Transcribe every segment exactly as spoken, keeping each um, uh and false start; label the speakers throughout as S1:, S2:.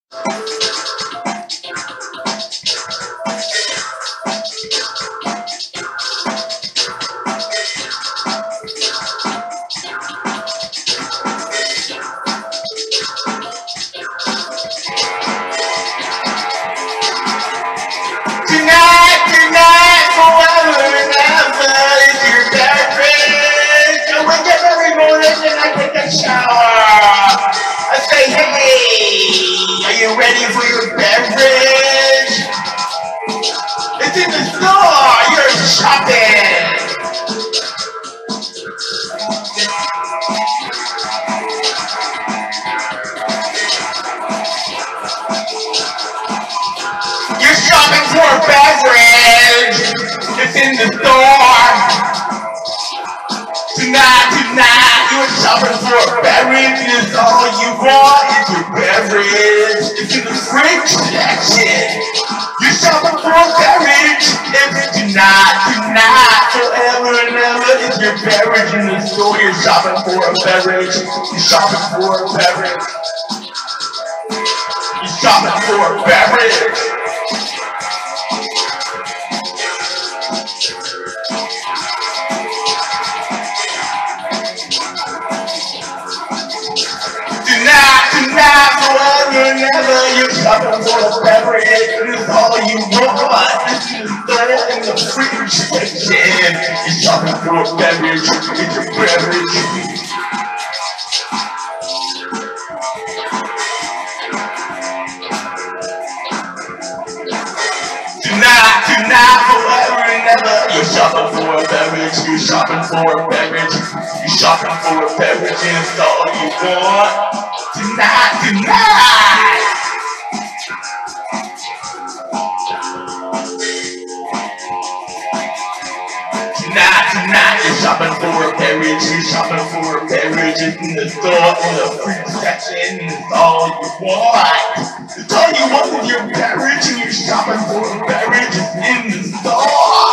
S1: Tonight, tonight, forever and ever is your beverage. I wake up every morning and I take a shower. I say, hey, are you ready for your beverage? It's in the store, you're shopping. You're shopping for a beverage. It's in the store. Tonight, tonight, you're shopping for a beverage. It's all you want is your beverage. It's in the fridge section. You're shopping for a beverage. It's tonight, tonight, forever and ever. It's your beverage in the store. You're shopping for a beverage. You're shopping for a beverage. You're shopping for a beverage. Tonight, tonight, forever and ever, you're shopping for a beverage. It's all you want. This is the in the fridge section. You're shopping for a beverage. It's your beverage. Tonight, tonight, forever and ever, you're shopping for a beverage. You're shopping for a beverage. You're shopping for a beverage. It's all you want. Tonight, tonight. Tonight, tonight, you're shopping for a beverage. You're shopping for a beverage. It's in the store, in the fridge section. It's all you want. It's all you want is your beverage, and you're shopping for a beverage. It's in the store.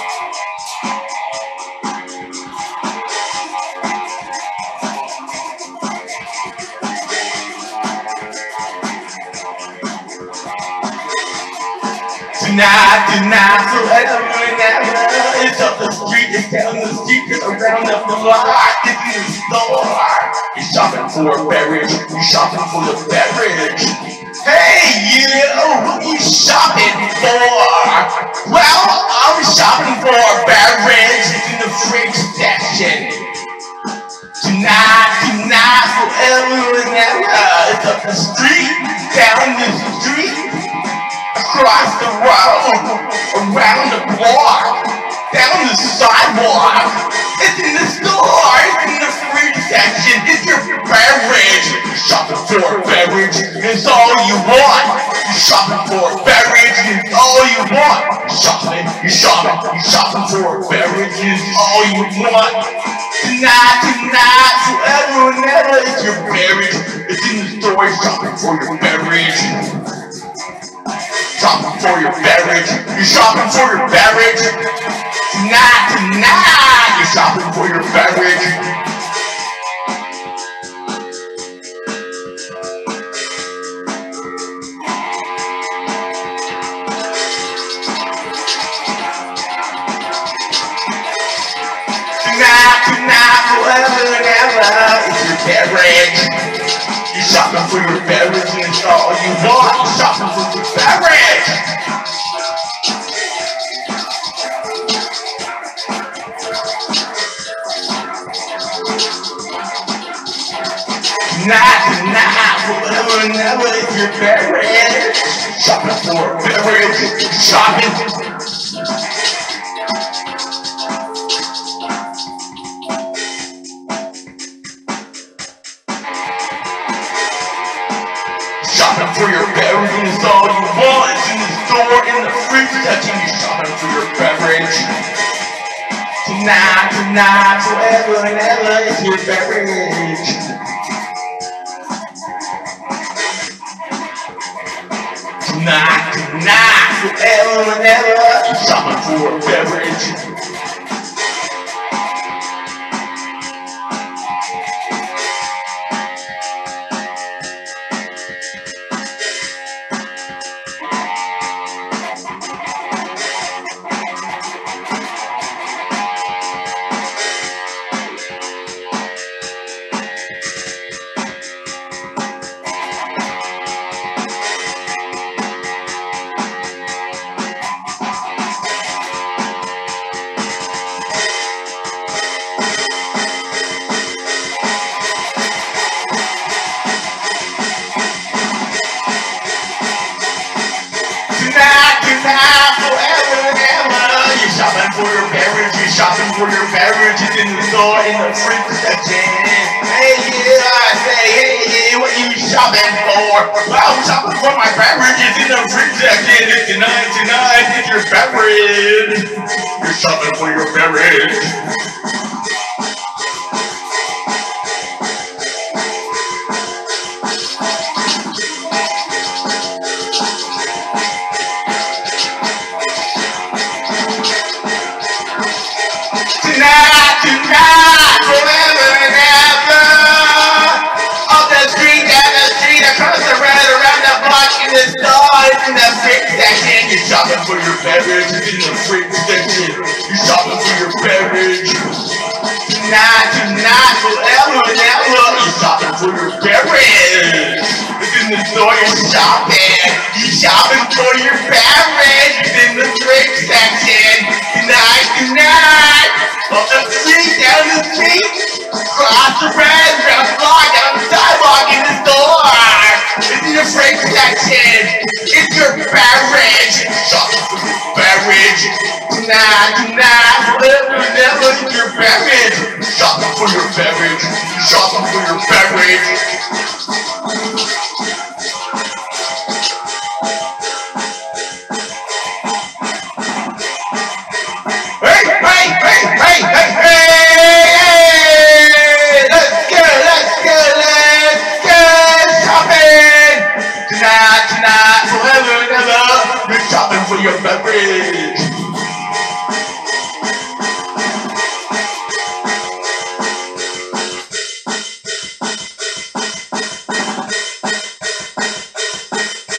S1: Tonight, tonight, forever and ever. It's up the street, it's down the street, it's around the block. It's in the store. You're shopping for a beverage. You're shopping for a beverage. Hey, you, what are you shopping for? Well, I'm shopping for a beverage. It's in the fridge section. Tonight, tonight, forever and ever. It's up the street, down the street. Across the road, around the block, down the sidewalk. It's in the store, it's in the fridge section. It's your beverage. You're shopping for a beverage, it's all you want. You're shopping for a beverage, it's all you want. You're shopping, you're shopping, you're shopping for a beverage, it's all you want. Tonight, tonight, forever and ever, it's your beverage. It's in the store, you're shopping for your beverage. Shopping for your beverage. You're shopping for your beverage. Tonight, tonight, you're shopping for your beverage. Tonight, tonight, forever and ever, it's your beverage. You're shopping for your beverage and it's all you want. You're shopping for your beverage. Tonight, tonight, forever and ever, it's your beverage. Shopping for a beverage. Shopping. Shopping for your beverage is all you want. It's in the store, in the fridge section. You're shopping for your beverage. Tonight, tonight, forever and ever, it's your beverage. Tonight, tonight, forever and ever, you're shopping for a beverage. for your beverage. You're shopping for your beverages in the store, in the fridge section. Hey, yeah, I say, hey, yeah, what you shopping for? Well, I'm shopping for my beverages in the fridge section. It's tonight, tonight, it's your beverage. You're shopping for your beverage. Tonight, tonight, forever and ever. Up the street, down the street, across the road, around the block, in the store, in the fridge section. You're shopping for your beverage in the fridge section. You're shopping for your beverage. Tonight, tonight, forever and ever. You're shopping for your beverage. It's in the store, you're shopping. You're shopping for your beverage. It's in the fridge section. Tonight, tonight. Up the street, down the street, across the road, around the block, down the sidewalk, in the store. It's in the fridge section. It's your beverage. Shopping for your beverage. Tonight, tonight, forever and ever. It's your beverage. Shopping for your beverage. Shopping for your beverage. Tonight, tonight, forever and ever, you're shopping for your beverage.